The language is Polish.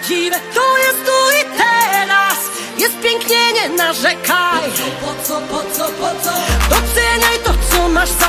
prawdziwe, to jest tu i teraz. Jest pięknie, nie narzekaj. Po co? Doceniaj to, co masz za